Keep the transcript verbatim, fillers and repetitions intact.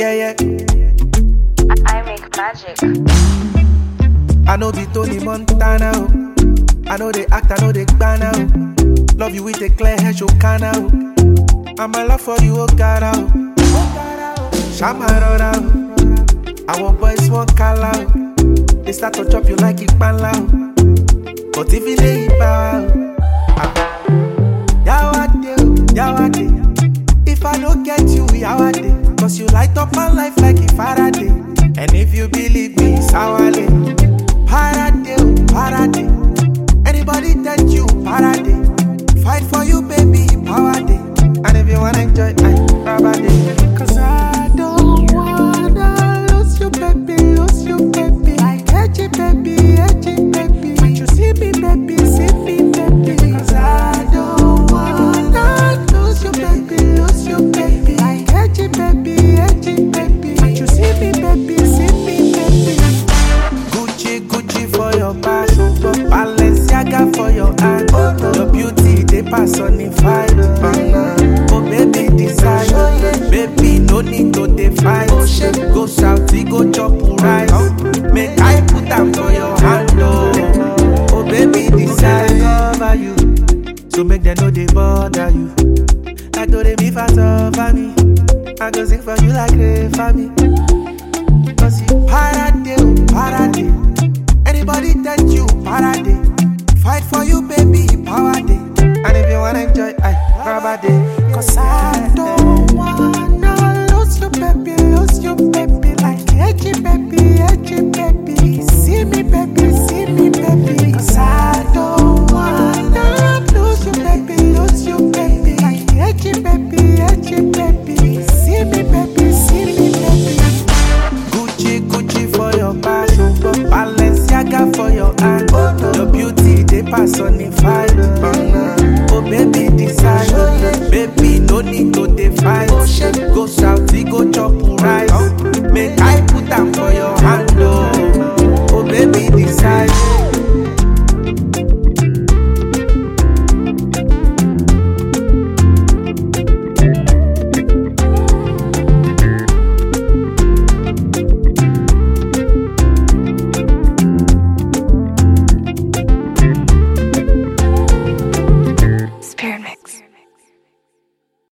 yeah, yeah. I make magic. I know the Tony Montana. Oh. I know they act, I know they banana. Oh. Love you with a clear hair, show canal. I'm a love for you, oh God. Oh. Shamarora. Oh. Our boys won't call out. They start to chop you like it pan loud. But if it ain't power, Yawade, Yawade. If I don't get you, Yawade. Cause you light up my life like a Faraday. And if you believe me, Sawale. Parade, Parade. Anybody that you, Parade. Fight for you, baby, power day. And if you wanna enjoy, I Parade. Cause I don't wanna lose you, baby, lose you, baby. I get you, baby, get you, baby. When you see me, baby, see me, baby. Cause I don't wanna lose you, baby, lose you, baby. I get you, baby, get you, baby. When you see me, baby, see me, baby. Gucci, Gucci for your back, Balenciaga for your hand. Your beauty, they personify. Oh baby, decide. Baby, no need to define. Go shout, go chop rice. Make I put them for your hand. Oh baby, decide. Cover you, so make them know they bother you. I told them if I suffer me, I go sing for you like a family. Cause you parade, parade. Anybody that you parade. Fight for you, baby, power day. And if you wanna enjoy, I grab a day. Cause I don't wanna lose you, baby, lose you, baby. Like edgy, baby, edgy, baby. See me, baby, see me, baby. Cause I don't wanna lose you, baby, lose you, baby. Like edgy, baby, edgy, baby. See me, baby, see me, baby. Gucci, Gucci for your back, Balenciaga for your hand. Your beauty, they personify.